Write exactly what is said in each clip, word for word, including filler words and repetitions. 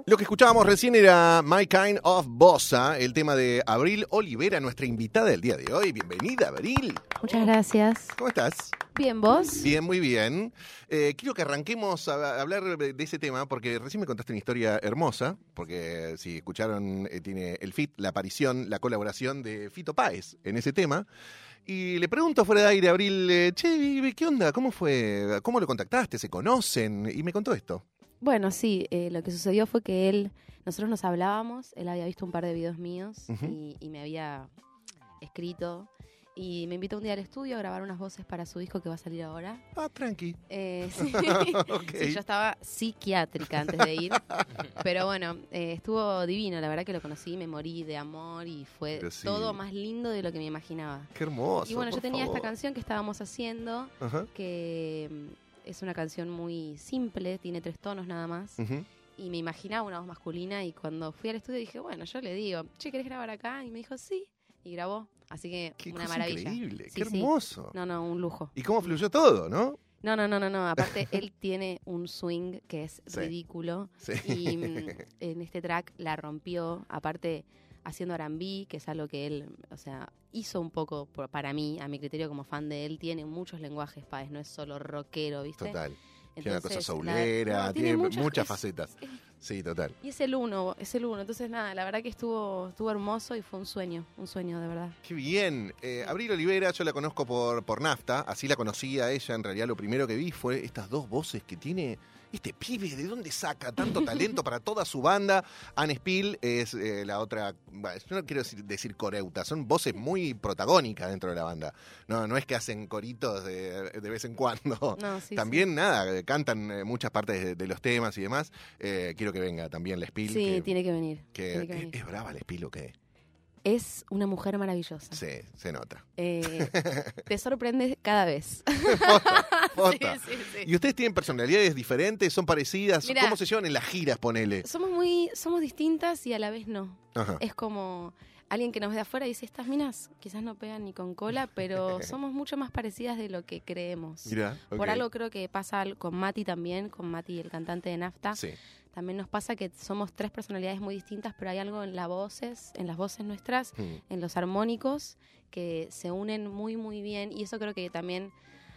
Lo que escuchábamos recién era My Kind of Bossa, el tema de Abril Olivera, nuestra invitada del día de hoy. Bienvenida, Abril. Muchas gracias. ¿Cómo estás? Bien, ¿vos? Bien, muy bien. Eh, quiero que arranquemos a, a hablar de ese tema, porque recién me contaste una historia hermosa, porque si escucharon, eh, tiene el feat, la aparición, la colaboración de Fito Páez en ese tema. Y le pregunto fuera de aire a Abril, eh, che, ¿qué onda? ¿Cómo fue? ¿Cómo lo contactaste? ¿Se conocen? Y me contó esto. Bueno, sí, eh, lo que sucedió fue que él, nosotros nos hablábamos, él había visto un par de videos míos Uh-huh. y, y me había escrito y me invitó un día al estudio a grabar unas voces para su disco que va a salir ahora. Ah, tranqui. Eh, sí. Okay. Sí, yo estaba psiquiátrica antes de ir, pero bueno, eh, estuvo divino, la verdad que lo conocí, me morí de amor y fue Pero sí. todo más lindo de lo que me imaginaba. Qué hermoso. Y bueno, yo por tenía favor. esta canción que estábamos haciendo, Ajá. que mm, es una canción muy simple, tiene tres tonos nada más. Uh-huh. Y me imaginaba una voz masculina y cuando fui al estudio dije, bueno, yo le digo, che, ¿querés grabar acá? Y me dijo, sí. Y grabó. Así que Qué una cosa maravilla. increíble, Sí, qué sí. hermoso. No, no, un lujo. Y cómo fluyó todo, ¿no? No, no, no, no, no. Aparte, él tiene un swing que es Sí. ridículo. Sí. Y mm, en este track la rompió. Aparte, haciendo R and B, que es algo que él, o sea, hizo un poco por- para mí, a mi criterio como fan de él. Tiene muchos lenguajes, Páez. No es solo rockero, ¿viste? Total. Tiene una cosa Entonces, soulera, la- no, tiene, muchas, muchas es- facetas. es- Sí, total. Y es el uno, es el uno. Entonces, nada, la verdad que estuvo, estuvo hermoso y fue un sueño, un sueño de verdad. Qué bien. Eh, Abril Olivera, yo la conozco por, por Nafta, así la conocí a ella. En realidad lo primero que vi fue estas dos voces que tiene este pibe. ¿De dónde saca tanto talento para toda su banda? Anne Spill es eh, la otra, bueno, yo no quiero decir, decir coreuta, son voces muy protagónicas dentro de la banda. No, no es que hacen coritos de, de vez en cuando. No, sí, También, nada, cantan eh, muchas partes de, de los temas y demás. Eh, quiero que venga también la Spill. Sí, que, tiene que venir. que tiene que es, venir. es brava la Spill, ¿o qué? Es una mujer maravillosa. Sí, se nota. Eh, te sorprende cada vez. Posta, posta. Sí, sí, sí. ¿Y ustedes tienen personalidades diferentes? ¿Son parecidas? Mirá. ¿Cómo se llevan en las giras, ponele? Somos muy, somos distintas y a la vez no. Ajá. Es como alguien que nos ve de afuera y dice, estas minas quizás no pegan ni con cola, pero somos mucho más parecidas de lo que creemos. Mirá, ok. Por algo creo que pasa al- con Mati también, con Mati, el cantante de Nafta. Sí, También nos pasa que somos tres personalidades muy distintas, pero hay algo en las voces, en las voces nuestras, Mm, en los armónicos, que se unen muy, muy bien. Y eso creo que también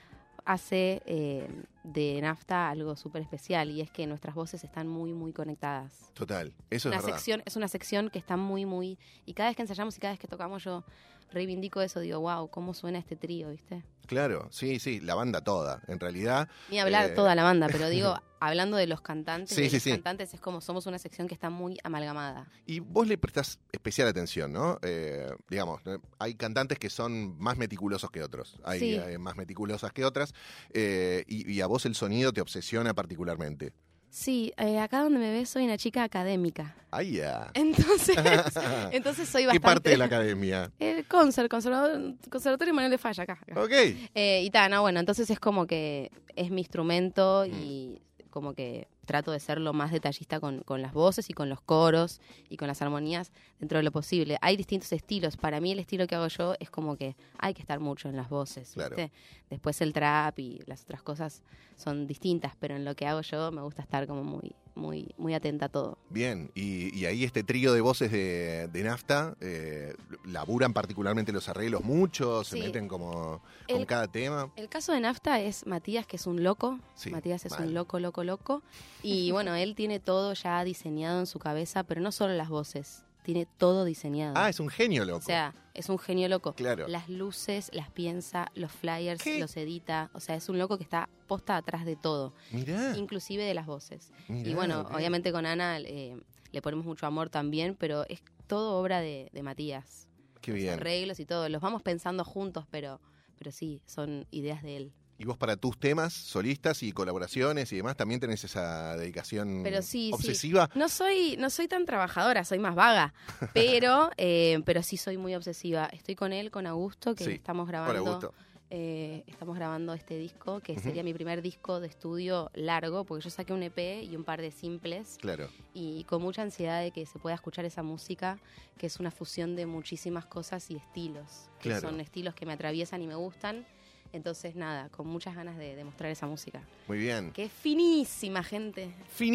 hace eh, de Nafta algo súper especial. Y es que nuestras voces están muy, muy conectadas. total. Eso Una es verdad. sección, es una sección que está muy, muy... Y cada vez que ensayamos y cada vez que tocamos yo reivindico eso. Digo, wow, cómo suena este trío, ¿viste? Claro, sí, sí, la banda toda. En realidad, Ni hablar Eh, toda la banda, pero digo, hablando de los cantantes, Sí, de sí, los sí. cantantes es como somos una sección que está muy amalgamada. y vos le prestás especial atención, ¿no? Eh, digamos, ¿no? Hay cantantes que son más meticulosos que otros. Hay Sí. eh, más meticulosas que otras. eh, y, y a vos el sonido te obsesiona particularmente. Sí, eh, acá donde me ves soy una chica académica. ¡Ay, ya! Entonces, entonces soy ¿Qué bastante... parte de la academia? El concert, conservador, conservatorio Manuel de Falla, acá. acá. Ok. Eh, y tal, no, bueno, entonces es como que es mi instrumento y como que trato de ser lo más detallista con, con las voces y con los coros y con las armonías dentro de lo posible. Hay distintos estilos. Para mí el estilo que hago yo es como que hay que estar mucho en las voces, Claro. ¿viste? Después el trap y las otras cosas son distintas, pero en lo que hago yo me gusta estar como muy, muy, muy atenta a todo. Bien, y, y ahí este trío de voces de, de Nafta, eh, laburan particularmente los arreglos mucho, se Sí. meten como con El- cada tema. El caso de Nafta es Matías, que es un loco. Sí, Matías es mal. un loco, loco, loco. Y bueno, él tiene todo ya diseñado en su cabeza, pero no solo las voces, tiene todo diseñado. Ah, es un genio, loco. O sea, es un genio loco. Claro. Las luces las piensa, los flyers ¿Qué? los edita. O sea, es un loco que está posta atrás de todo, Mirá, inclusive de las voces. mirá, y bueno, ok. obviamente con Ana eh, le ponemos mucho amor también, pero es todo obra de, de Matías. Qué Los bien. arreglos y todo. Los vamos pensando juntos, pero, pero sí, son ideas de él. Y vos para tus temas, solistas y colaboraciones y demás, también tenés esa dedicación Pero sí, sí. obsesiva. No soy, no soy tan trabajadora, soy más vaga, pero, eh, pero sí soy muy obsesiva. Estoy con él, con Augusto, que Sí, estamos Con grabando, Augusto. eh, estamos grabando este disco, que Ujú. sería mi primer disco de estudio largo, porque yo saqué un E P y un par de simples, Claro. y con mucha ansiedad de que se pueda escuchar esa música, que es una fusión de muchísimas cosas y estilos, que Claro. son estilos que me atraviesan y me gustan. Entonces, nada, con muchas ganas de, de mostrar esa música. Muy bien. Que es finísima, gente.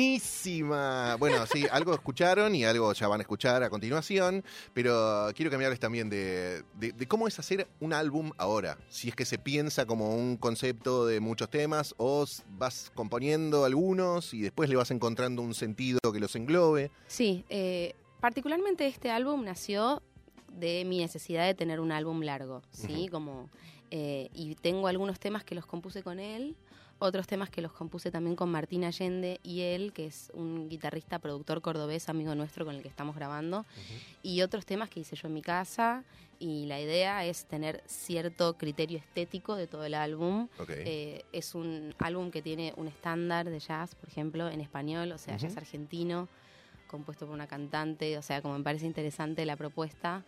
Finísima. Bueno, sí, algo escucharon y algo ya van a escuchar a continuación, pero quiero que me hables también de, de, de cómo es hacer un álbum ahora. Si es que se piensa como un concepto de muchos temas o vas componiendo algunos y después le vas encontrando un sentido que los englobe. Sí, eh, particularmente este álbum nació de mi necesidad de tener un álbum largo, ¿sí? Uh-huh. Como... Eh, y tengo algunos temas que los compuse con él, otros temas que los compuse también con Martín Allende y él, que es un guitarrista, productor cordobés, amigo nuestro con el que estamos grabando, uh-huh. y otros temas que hice yo en mi casa, y la idea es tener cierto criterio estético de todo el álbum. Okay. Eh, es un álbum que tiene un estándar de jazz, por ejemplo, en español, o sea, uh-huh. jazz argentino, compuesto por una cantante, o sea, como me parece interesante la propuesta.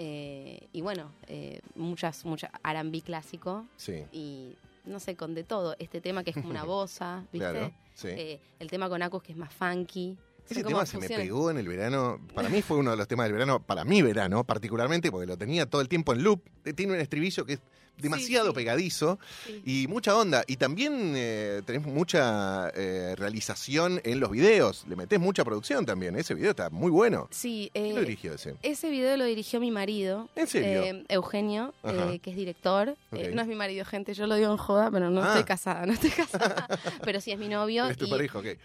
Eh, y bueno, eh, muchas, muchas R and B clásico, sí. y no sé, con de todo. Este tema que es como una bossa, ¿viste? Claro, sí. eh, el tema con Acus que es más funky. Ese tema se me pegó en el verano. Para mí fue uno de los temas del verano, para mi verano particularmente, porque lo tenía todo el tiempo en loop. Tiene un estribillo que es demasiado sí, sí. pegadizo sí. y mucha onda. Y también eh, tenés mucha eh, realización en los videos. Le metés mucha producción también. Ese video está muy bueno. Sí. ¿Quién eh, lo dirigió ese? Ese video lo dirigió mi marido. ¿En serio? Eh, Eugenio, eh, que es director. Okay. Eh, no es mi marido, gente. Yo lo digo en joda, pero no ah. estoy casada. No estoy casada. Pero sí es mi novio. Es tu y, pareja, ok.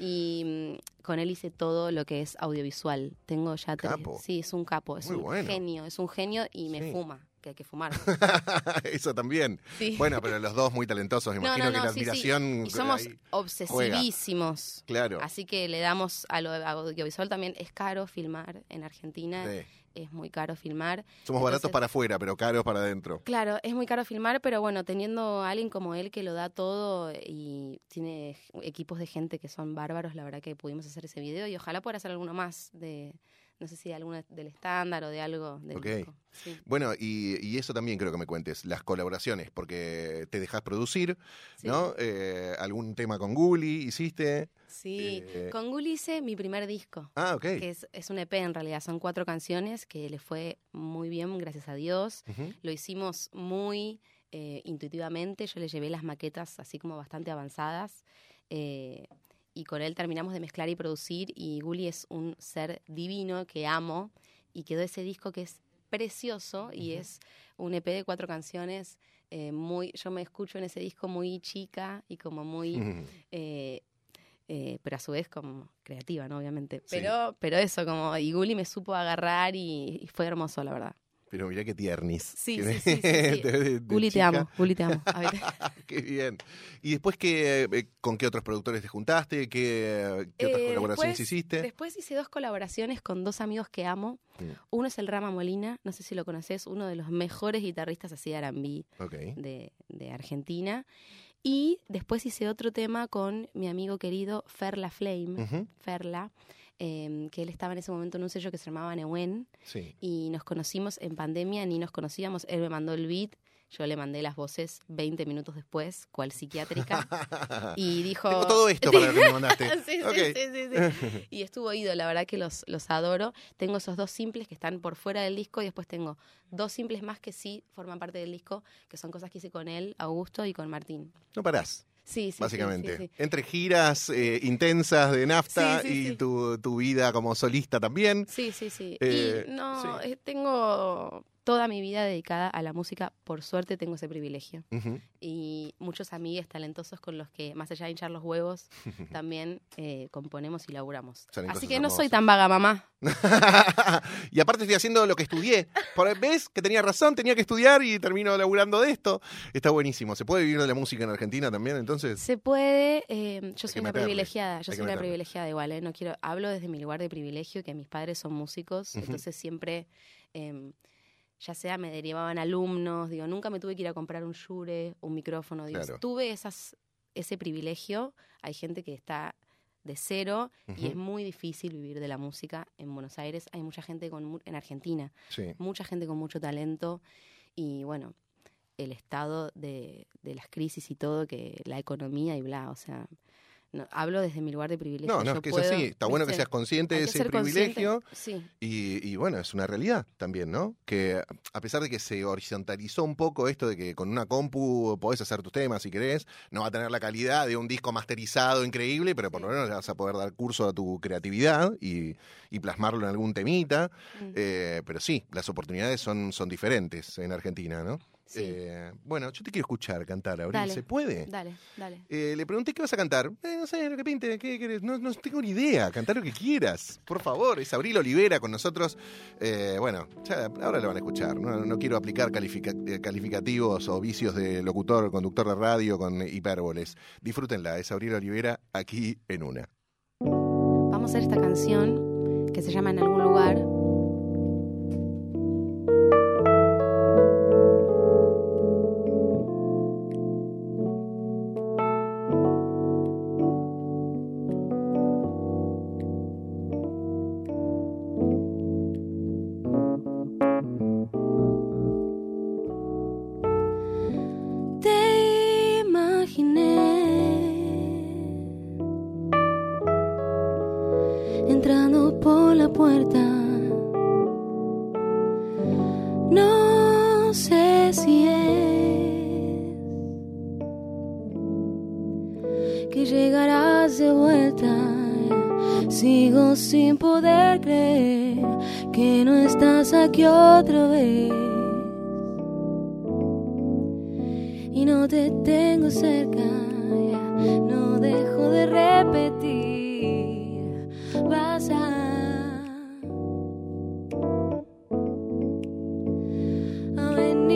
Y con él hice todo lo que es audiovisual. Tengo ya tres. Capo. Sí, es un capo. Es muy un bueno. genio. Es un genio y me sí. fuma. Que hay que fumar. Eso también. Sí. Bueno, pero los dos muy talentosos. Me no, imagino no, no, que la sí, admiración. Sí. Y somos obsesivísimos. Juega. Claro. Así que le damos a lo audiovisual también. Es caro filmar en Argentina. Sí. Es muy caro filmar. Somos Entonces, baratos para afuera, pero caros para adentro. Claro, es muy caro filmar, pero bueno, teniendo a alguien como él que lo da todo y tiene equipos de gente que son bárbaros, la verdad que pudimos hacer ese video y ojalá pueda hacer alguno más de... No sé si de alguna del estándar o de algo del okay. disco. Sí. Bueno, y, y eso también creo que me cuentes, las colaboraciones, porque te dejas producir, sí. ¿no? Eh, algún tema con Gully hiciste. Sí, eh... con Gully hice mi primer disco. Ah, ok. Que es, es un E P en realidad, son cuatro canciones que le fue muy bien, gracias a Dios. Uh-huh. Lo hicimos muy eh, intuitivamente, yo le llevé las maquetas así como bastante avanzadas. Eh, Y con él terminamos de mezclar y producir, y Gully es un ser divino que amo, y quedó ese disco que es precioso, y uh-huh. es un E P de cuatro canciones, eh, muy, yo me escucho en ese disco muy chica, y como muy, uh-huh. eh, eh, pero a su vez como creativa, ¿no? Obviamente. Pero, sí. pero eso, como, y Gully me supo agarrar, y, y fue hermoso, la verdad. Pero mirá qué tiernis. Sí, que sí, me... sí, sí, sí. de, de Gully te amo, Gully te amo. A ver. Qué bien. ¿Y después qué, con qué otros productores te juntaste? ¿Qué, qué otras eh, colaboraciones después, hiciste? Después hice dos colaboraciones con dos amigos que amo. Mm. Uno es el Rama Molina, no sé si lo conoces, uno de los mejores guitarristas así de R and B okay. de, de Argentina. Y después hice otro tema con mi amigo querido Ferla Flame, uh-huh. Ferla. Eh, que él estaba en ese momento en un sello que se llamaba Neuen, sí. y nos conocimos en pandemia, ni nos conocíamos, él me mandó el beat, yo le mandé las voces veinte minutos después, cual psiquiátrica, y dijo... Tengo todo esto para lo que me mandaste. sí, okay. sí, sí, sí, sí. Y estuvo ido, la verdad que los, los adoro. Tengo esos dos simples que están por fuera del disco, y después tengo dos simples más que sí forman parte del disco, que son cosas que hice con él, Augusto, y con Martín. No parás. Sí, sí, básicamente. Sí, sí, sí. Entre giras eh, intensas de Nafta sí, sí, y sí. Tu, tu vida como solista también. Sí, sí, sí. Eh, y no, sí. Eh, tengo toda mi vida dedicada a la música. Por suerte tengo ese privilegio. Uh-huh. Y muchos amigues talentosos con los que, más allá de hinchar los huevos, también eh, componemos y laburamos. Así que no hermosas. soy tan vaga, mamá. Y aparte estoy haciendo lo que estudié. ¿Ves? Que tenía razón, tenía que estudiar y termino laburando de esto. Está buenísimo. ¿Se puede vivir de la música en Argentina también, entonces? Se puede. Eh, yo soy una meterle. privilegiada. Yo Hay soy una privilegiada igual. ¿eh? No quiero, hablo desde mi lugar de privilegio, que mis padres son músicos. Uh-huh. Entonces siempre... Eh, ya sea me derivaban alumnos, digo, nunca me tuve que ir a comprar un Shure, un micrófono, digo, claro. tuve esas, ese privilegio. Hay gente que está de cero uh-huh. y es muy difícil vivir de la música en Buenos Aires. Hay mucha gente con, en Argentina, sí. mucha gente con mucho talento, y bueno, el estado de, de las crisis y todo, que la economía y bla, o sea, no, hablo desde mi lugar de privilegio. No, no, Yo es que puedo, es así. Está bueno que ¿viste? seas consciente Hay de que ese ser privilegio. consciente, sí. Y, y bueno, es una realidad también, ¿no? Que a pesar de que se horizontalizó un poco esto de que con una compu podés hacer tus temas si querés, no va a tener la calidad de un disco masterizado increíble, pero por Sí. lo menos le vas a poder dar curso a tu creatividad y, y plasmarlo en algún temita. Mm. Eh, pero sí, las oportunidades son, son diferentes en Argentina, ¿no? Sí. Eh, bueno, yo te quiero escuchar cantar, Abril. Dale. ¿Se puede? Dale, dale. Eh, le pregunté qué vas a cantar. Eh, no sé, lo que pinte, ¿qué querés? No, no tengo ni idea. Cantar lo que quieras. Por favor, es Abril Olivera con nosotros. Eh, bueno, ya, ahora lo van a escuchar. No, no quiero aplicar califica- eh, calificativos o vicios de locutor, conductor de radio con hipérboles. Disfrútenla, es Abril Olivera aquí en Una. Vamos a hacer esta canción que se llama En algún lugar. Te imaginé entrando por la puerta. No sé si es que llegarás de vuelta. Sigo sin poder creer que no estás aquí otra vez. Y no te tengo cerca, no dejo de repetir. Vas a, a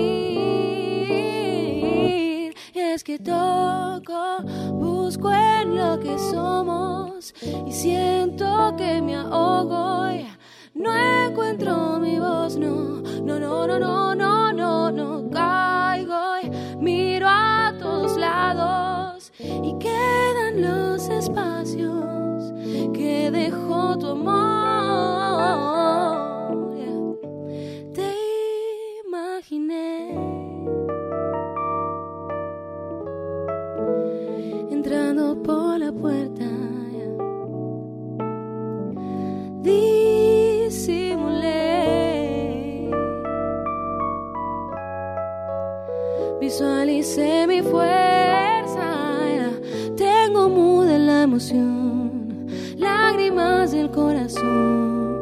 venir. Y es que toco, busco en lo que somos y siento que me ahogo. Y no encuentro mi voz, no, no, no, no, no, no, no, no caigo. Miro a todos lados y quedan los espacios que dejó tu amor. Te imaginé entrando por la puerta. Disimulé, visualicé mi fuerza. Tengo muda la emoción, lágrimas del corazón.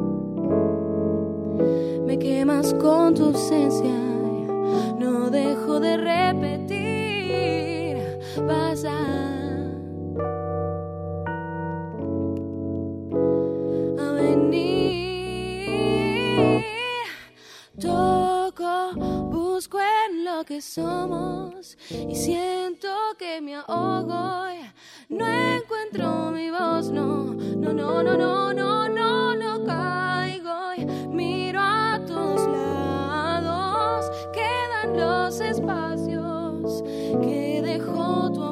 Me quemas con tu ausencia, no dejo de repetir. Vas a toco, busco en lo que somos y siento que me ahogo. No encuentro mi voz, no, no, no, no, no, no, no, no caigo. Miro a todos lados, quedan los espacios que dejó tu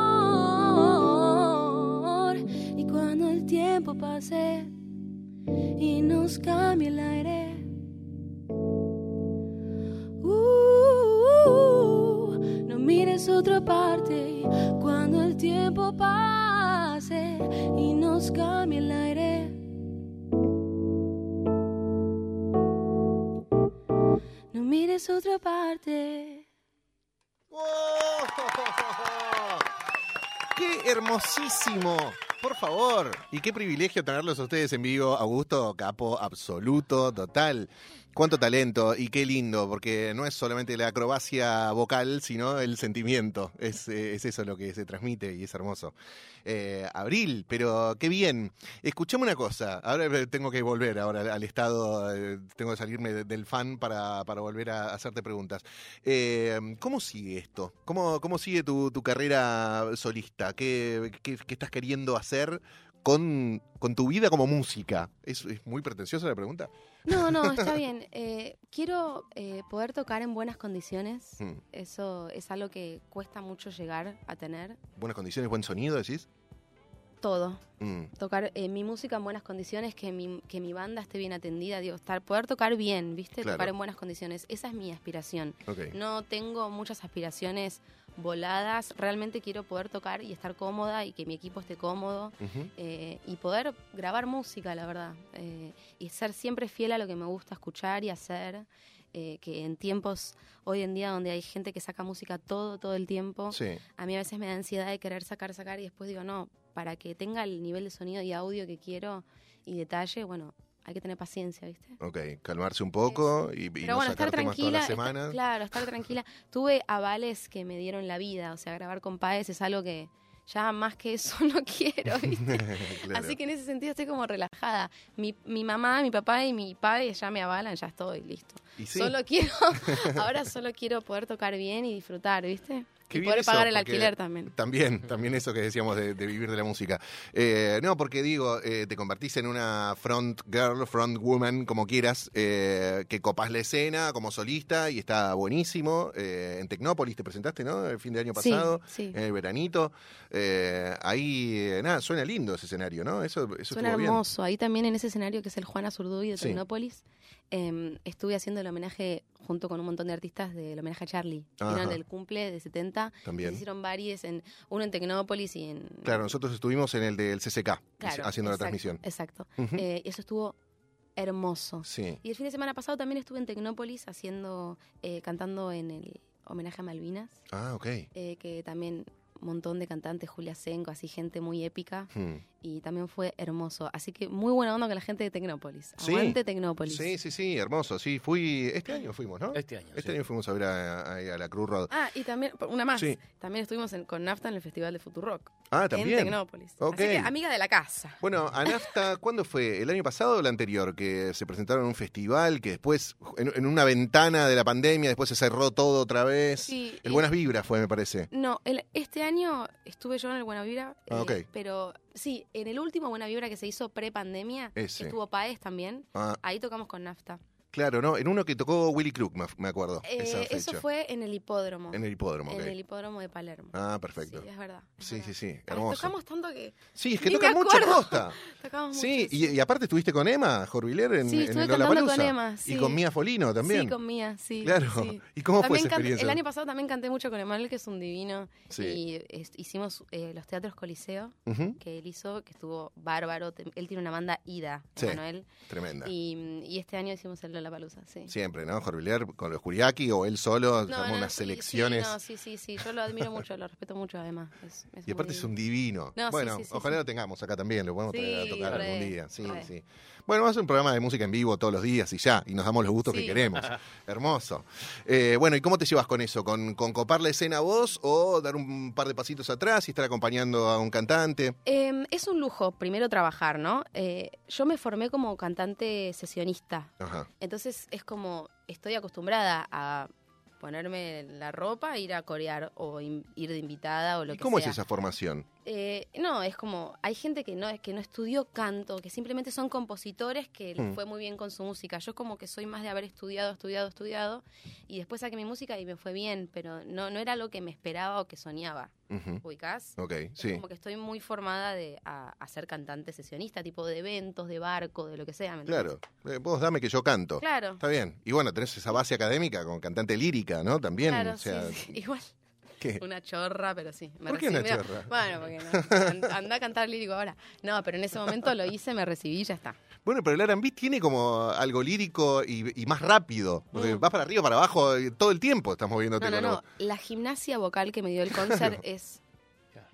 amor. Y cuando el tiempo pase y nos cambie el aire, uh, no mires otra parte. Cuando el tiempo pase y nos cambie el aire, no mires otra parte. ¡Wow! ¡Qué hermosísimo! Por favor. Y qué privilegio tenerlos a ustedes en vivo. Augusto, capo absoluto, total. Cuánto talento y qué lindo, porque no es solamente la acrobacia vocal, sino el sentimiento. Es, eh, es eso lo que se transmite y es hermoso. Eh, Abril, pero qué bien. Escuchame una cosa. Ahora tengo que volver ahora al estado, eh, tengo que salirme de, del fan para, para volver a hacerte preguntas. Eh, ¿Cómo sigue esto? ¿Cómo, cómo sigue tu, tu carrera solista? ¿Qué, qué, qué estás queriendo hacer con, con tu vida como música? ¿Es, es muy pretenciosa la pregunta? No, no, está bien. Eh, quiero eh, poder tocar en buenas condiciones. Hmm. Eso es algo que cuesta mucho llegar a tener. ¿Buenas condiciones, buen sonido, decís? todo. Mm. Tocar eh, mi música en buenas condiciones, que mi, que mi banda esté bien atendida, digo, estar, poder tocar bien, ¿viste? Claro. Tocar en buenas condiciones. Esa es mi aspiración. Okay. No tengo muchas aspiraciones voladas. Realmente quiero poder tocar y estar cómoda y que mi equipo esté cómodo. Uh-huh. eh, y poder grabar música, la verdad. Eh, y ser siempre fiel a lo que me gusta escuchar y hacer. Eh, que en tiempos hoy en día donde hay gente que saca música todo, todo el tiempo, Sí. a mí a veces me da ansiedad de querer sacar, sacar y después digo, no, para que tenga el nivel de sonido y audio que quiero y detalle, bueno, hay que tener paciencia, ¿viste? Ok, calmarse un poco y, y Pero no bueno, sacar estar temas tranquila, todas las estar- semanas. claro, estar tranquila. Tuve avales que me dieron la vida, o sea, grabar con Páez es algo que ya más que eso no quiero, ¿viste? Claro. Así que en ese sentido estoy como relajada. Mi, mi mamá, mi papá y mi padre ya me avalan, ya estoy, listo. Y sí, Solo quiero, ahora solo quiero poder tocar bien y disfrutar, ¿viste? Qué y bien poder eso, pagar el porque alquiler también. También, también eso que decíamos de, de vivir de la música. Eh, no, porque digo, eh, te convertís en una front girl, front woman, como quieras, eh, que copás la escena como solista y está buenísimo. Eh, en Tecnópolis te presentaste, ¿no? El fin de año Sí, pasado, sí. en el veranito. Eh, ahí, eh, nada, suena lindo ese escenario, ¿no? Eso, eso Suena estuvo bien. hermoso. Ahí también en ese escenario que es el Juana Zurduy de Sí. Tecnópolis, eh, estuve haciendo el homenaje junto con un montón de artistas del homenaje a Charlie. Ajá. Vieron del cumple de setenta. También. Se hicieron varios, en, uno en Tecnópolis y en... Claro, nosotros estuvimos en el del C C K, Claro, haciendo la exacto, transmisión. Exacto. Ujú. Eh, eso estuvo hermoso. Sí. Y el fin de semana pasado también estuve en Tecnópolis haciendo, eh, cantando en el homenaje a Malvinas, Ah, ok. eh, que también un montón de cantantes, Julia Senco, así gente muy épica, Hmm. y también fue hermoso. Así que muy buena onda con la gente de Tecnópolis. Sí. Aguante Tecnópolis. Sí, sí, sí, hermoso. Sí, fui. Este año fuimos, ¿no? Este año. Este sí. año fuimos a ver a, a- a la Cruz Road. Ah, y también, una más. Sí. También estuvimos en- con Nafta en el Festival de Futurock. Ah, En también. Tecnópolis. Ok. Así que, amiga de la casa. Bueno, a Nafta, ¿cuándo fue? ¿El año pasado o el anterior? Que se presentaron en un festival que después, en, en una ventana de la pandemia, después se cerró todo otra vez. Sí, El y- Buenas Vibras fue, me parece. No, el- este año estuve yo en el Buena Vibra, eh, Ah, ok. pero sí, en el último Buena Vibra que se hizo pre-pandemia, Ese. estuvo Paez también, Ah, ahí tocamos con Nafta. claro, ¿no? En uno que tocó Willy Crook, me, me acuerdo. Eh, esa fecha. eso fue en el hipódromo, En el hipódromo, en ok. el hipódromo de Palermo. Ah, perfecto. Sí, es verdad. es Sí, verdad. sí, sí, Ay, hermoso. Tocamos tanto que... Sí, es que Ni me toca mucho acuerdo. costa. Tocamos Sí, mucho, y, y aparte estuviste con Emma Jorviler en, Sí, en estuve el cantando Lollapalooza. con Emma, sí. Y con Mía Folino también. Sí, con Mía, sí. Claro. sí. ¿Y cómo fue También esa can- experiencia? El año pasado también canté mucho con Emanuel, que es un divino. Sí. Y es- hicimos eh, los teatros Coliseo, Ujú, que él hizo, que estuvo bárbaro. Te- Él tiene una banda Ida, Sí. Emanuel. Tremenda. Y, y este año hicimos el Lollapalooza, sí. Siempre, ¿no? Jorviler con los Curiaki o él solo, No, armó no, unas sí, selecciones. Sí, no, sí, sí, sí. Yo lo admiro mucho, lo respeto mucho además. Es, es Y aparte muy- es un divino. No, sí, bueno, sí, sí, ojalá sí. lo tengamos acá también, lo podemos traer a Sí, tocar re, algún día. Sí, re. sí. Bueno, vamos a hacer un programa de música en vivo todos los días y ya, y nos damos los gustos que Sí. queremos. Hermoso. Eh, bueno, ¿y cómo te llevas con eso? ¿Con, ¿Con copar la escena vos o dar un par de pasitos atrás y estar acompañando a un cantante? Eh, es un lujo, primero trabajar, ¿no? Eh, yo me formé como cantante sesionista. Ajá. Entonces es como, estoy acostumbrada a ponerme la ropa, ir a corear o in- ir de invitada o lo ¿Y que cómo sea. es esa formación? Eh, no, es como, hay gente que no, que no estudió canto, que simplemente son compositores que les Mm. fue muy bien con su música. Yo como que soy más de haber estudiado, estudiado, estudiado, y después saqué mi música y me fue bien, pero no, no era lo que me esperaba o que soñaba. Ujú. ¿Ubicás? Ok, Es sí. como que estoy muy formada de, a, a ser cantante sesionista, tipo de eventos, de barco, de lo que sea. ¿me entendés? Claro. Eh, vos dame que yo canto. Claro. Está bien. Y bueno, tenés esa base académica como cantante lírica, ¿no? También. Claro, o sea, sí, sí. Igual, ¿qué? una chorra, pero sí. Me ¿Por qué una recibí- chorra? Bueno, porque no. And- Anda a cantar lírico ahora. No, pero en ese momento lo hice, me recibí y ya está. Bueno, pero el R and B tiene como algo lírico y, y más rápido. Porque Mm. vas para arriba, para abajo, eh, todo el tiempo estamos viéndote No, no, con no. la voz. La gimnasia vocal que me dio el concert es... Claro.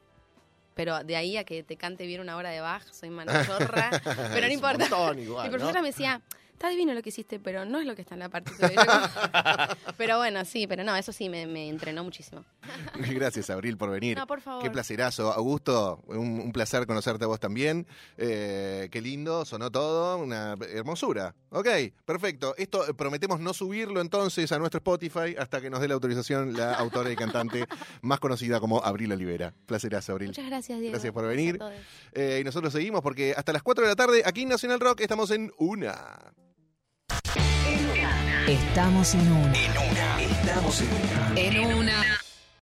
Pero de ahí a que te cante bien una hora de Bach, soy manachorra. Pero no Es un importa. montón igual, Mi ¿no? profesora me decía, está divino lo que hiciste, pero no es lo que está en la partitura. Y yo como- pero bueno, sí, pero no, eso sí me, me entrenó muchísimo. Gracias, Abril, por venir. No, por favor. Qué placerazo. Augusto, un, un placer conocerte a vos también. Eh, qué lindo, sonó todo, una hermosura. Ok, perfecto. Esto eh, prometemos no subirlo entonces a nuestro Spotify hasta que nos dé la autorización la autora y cantante más conocida como Abril Olivera. Placerazo, Abril. Muchas gracias, Diego. Gracias por Gracias a venir. todos. Eh, y nosotros seguimos porque hasta las cuatro de la tarde aquí en Nacional Rock estamos en Una. Estamos en una. Estamos en una. En una.